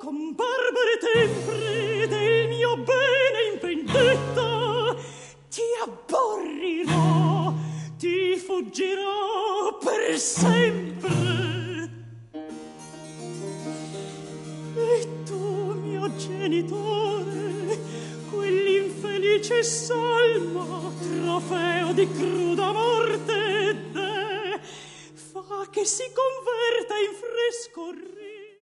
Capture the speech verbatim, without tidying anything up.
con barbare tempre del mio bene in vendetta ti abborrirò, ti fuggirò per sempre. E tu, mio genitore, quell'infelice salma, trofeo di cruda morte, de, fa che si converta in fresco